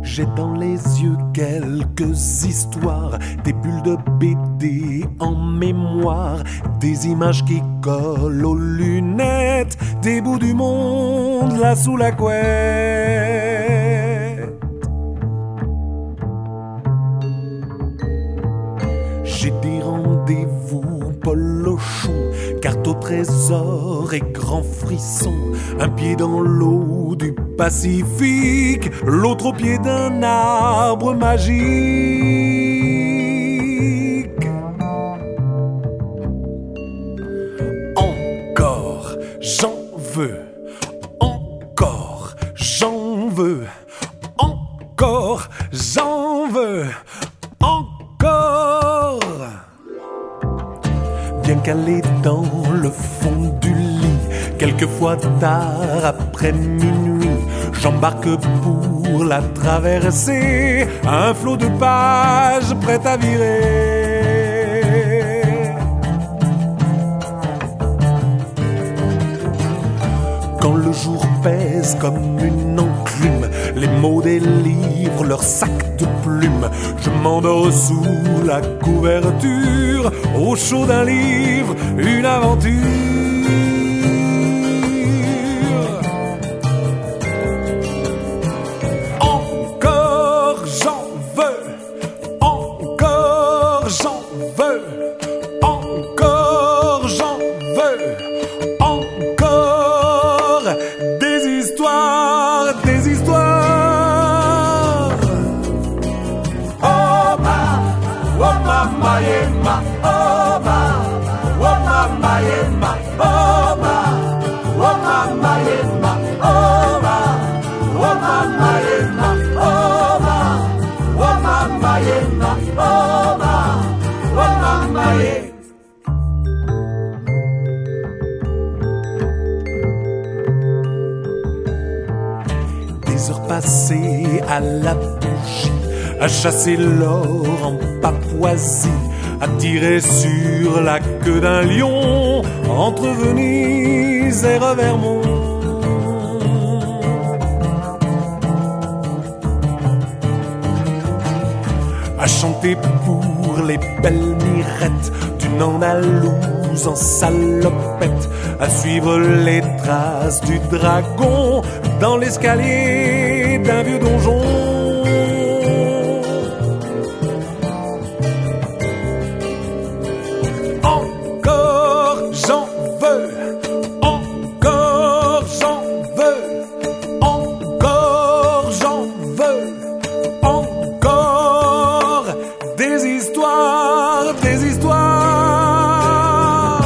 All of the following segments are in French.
J'ai dans les yeux quelques histoires, des bulles de BD en mémoire, des images qui collent aux lunettes, des bouts du monde là sous la couette. J'ai des rendez-vous polo chou, carte au trésor et grand frisson. Un pied dans l'eau du Pacifique, l'autre au pied d'un arbre magique. Encore, j'en veux. Encore, j'en veux. Encore, j'en veux. Encore. Bien calé dans le fond du lit, quelquefois tard après minuit, j'embarque pour la traversée, un flot de pages prêt à virer. Quand le jour pèse comme une enclume, les mots des livres, leur sac de plumes, je m'endors sous la couverture, au chaud d'un livre, une aventure. Encore j'en veux, encore j'en veux, encore j'en veux, encore des histoires, des histoires. Mayema, Oma, Oma, Mayema, Oma, Oma, Mayema, Oma, Oma, Mayema, Oma, Oma, Mayema, Oma, Oma, Mayema. Des heures passées à la bougie, à chasser l'or en Papouasie, à tirer sur la queue d'un lion entre Venise et Revermont. À chanter pour les belles mirettes d'une Andalouse en salopette, à suivre les traces du dragon dans l'escalier d'un vieux donjon. Des histoires.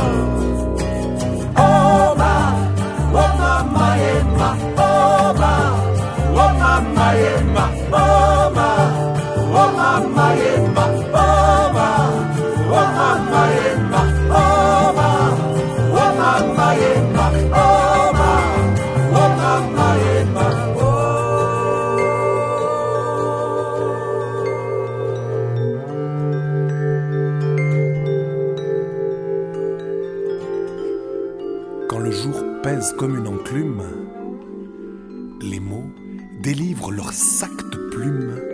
Oma, Oma, Mayema, Oma, Oma, Mayema, Oma, Oma, Mayema, Oma, Oma, Mayema, Oma, Oma, Mayema, Oma, Oma, Mayema. Quand le jour pèse comme une enclume, les mots délivrent leur sac de plumes